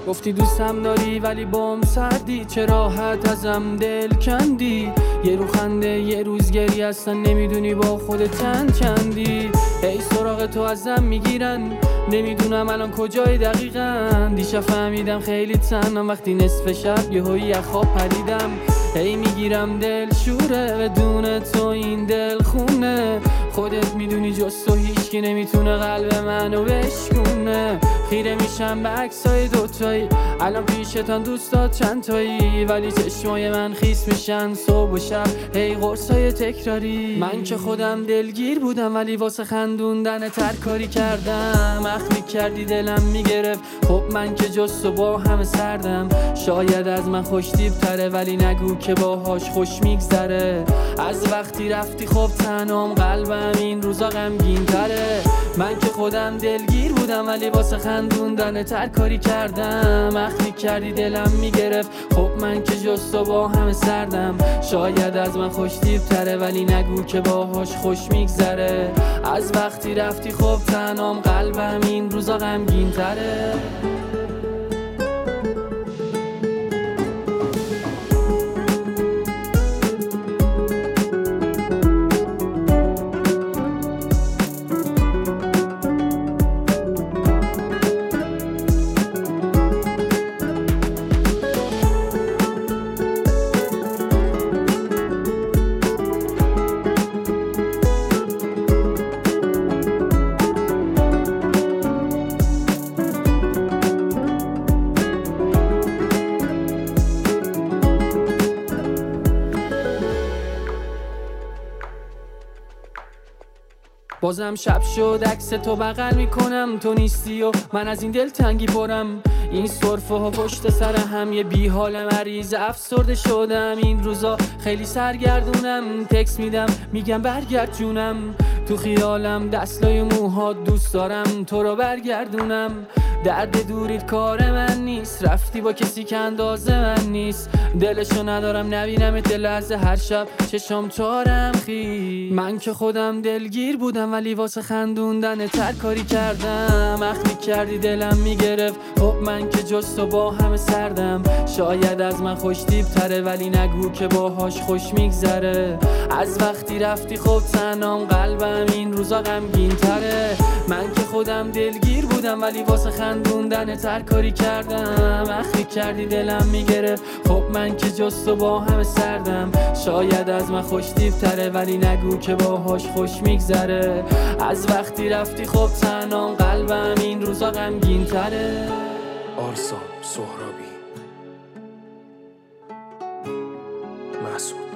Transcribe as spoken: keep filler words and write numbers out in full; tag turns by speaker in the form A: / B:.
A: گفتی دوستم داری ولی بام سردی، چه راحت ازم دل کندی. یه رو خنده یه روز گری هستن، نمیدونی با خودت چند چندی. ای سراغ تو ازم میگیرن، نمیدونم الان کجای دقیقاً. دیشب فهمیدم خیلی تنم وقتی نصف شب یهو یه خواب پریدم. هی میگیرم دل شوره بدون تو این دل خونه. خودت میدونی جز تو هیچکی نمیتونه قلب منو بشکونه. خیره میشم به عکسای دوتایی، الان پیشتان دوستات چند تایی، ولی چشمای من خیس میشن صبح و شب هی قرصای تکراری. من که خودم دلگیر بودم ولی واسه خندوندن ترکاری کردم. اخمی کردی دلم میگرفت، خب من که جز تو با همه سردم. شاید از من خوشتیب تره ولی نگو که باهاش خوش میگذره. از وقتی رفتی خب تنام قلبم این روزا غمگین تره. من که خودم دلگیر بودم ولی واسه خندوندن ترکاری کردم. اخمی کردی دلم میگرفت، خب من که جز تو با همه سردم. شاید از من خوشتیب تره ولی نگو که باهاش خوش میگذره. از وقتی رفتی خب تنام قلبم این روزا غمگین تره. بازم شب شد عکس تو بغل میکنم، تو نیستی و من از این دل تنگی برم. این سرفه ها پشت سر هم یه بی حال مریض افسرده شدم. این روزا خیلی سرگردونم، تکس میدم میگم برگرد جونم. تو خیالم دستای موهات دوست دارم تو رو برگردونم. درد دوریت کار من نیست، رفتی با کسی که اندازه من نیست. دلشو ندارم نبینم ات لحظه هر شب چشم تارم خی. من که خودم دلگیر بودم ولی واسه خندوندن ترکاری کردم. اخمی کردی دلم میگرفت، خب من که جز تو با همه سردم. شاید از من خوشتیب تره ولی نگو که باهاش خوش میگذره. از وقتی رفتی خب تنام قلبم این روزا غمگین تره. من که خودم دلگیر بودم ولی واسه خندوندن ترکاری کردم. اخمی کردی دلم میگرفت، خب من که جز تو با همه سردم. شاید از من خوشتیب تره ولی نگو که باهاش خوش میگذره. از وقتی رفتی خب تنام قلبم این روزا غمگین تره.
B: آرسا سهرابی، مسعود.